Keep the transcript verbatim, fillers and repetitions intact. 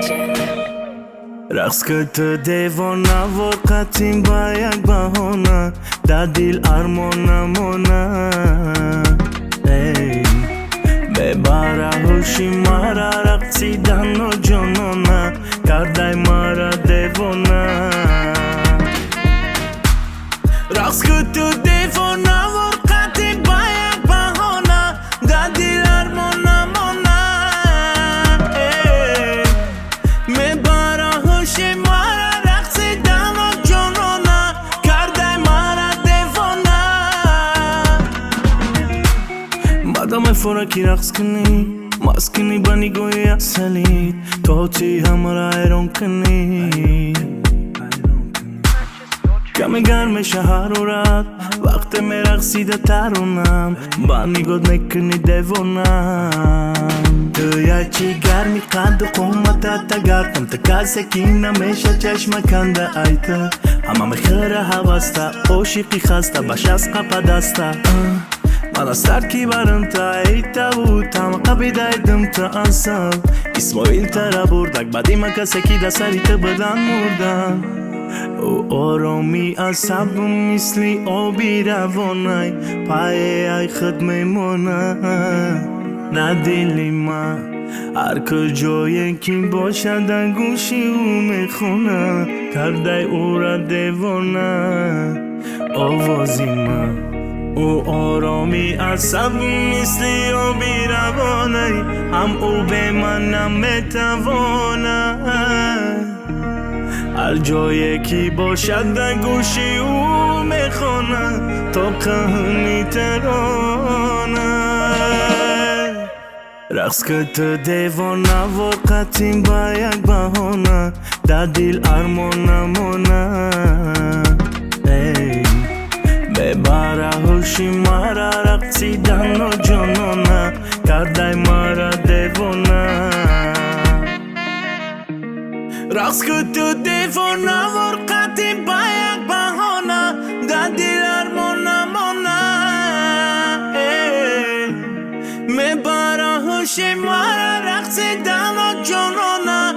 رقص که دیوانا وقتیم با یک بهانه در دل ارمانه مانه ببره هوشی مرا رقصیدن و جانانه کرده مرا دیوانه رقص که دیوانا وقتیم با یک بهانه در دل ارمانه مانه میبره هوشی مرا رقصیدن و جانانه کرده مرا دیوانه بعدم فورکی رقص کنی مست کنی با نگاهی اصلیت تا چی همرا ایران کنی کمی گرمش حرارت وقت می رقصیده ترونم با نگات میکنی دیوانم تو یا چی گرمی قد و قومتت تگرتم تا کسی که نمیشه چشم کنده ایتا همه میخیره حوسته عاشقی خسته باش از قپا دسته من از ترکی برم تا ایتا بود تم قبیده ایدم تا انسان اسماعیل تره بردک بعدی من کسی که دستری تا بدن مردن او آرامی عصبم مثل آبی روانه پای ای خود میمانه نه دلی من هر کجایی که باشد در گوشی او میخونه کرده او را دیوانه آوازی من او آرامی عصبم مثل آبی روانه هم او به من نمیتوانه هر جایی که باشد در گوشی او میخونه تا کهنی ترانه رقص که تو دیوانه وقتیم با یک بهانه در دل ارمانه مانه ببره هوشی مرا رقصیدن و جانانه کرده مرا دیوانه رقص که تو دیوانه وقتیم با یک بهانه در دل ارمانه مانه میبره هوشی مرا رقصیدن و جانانه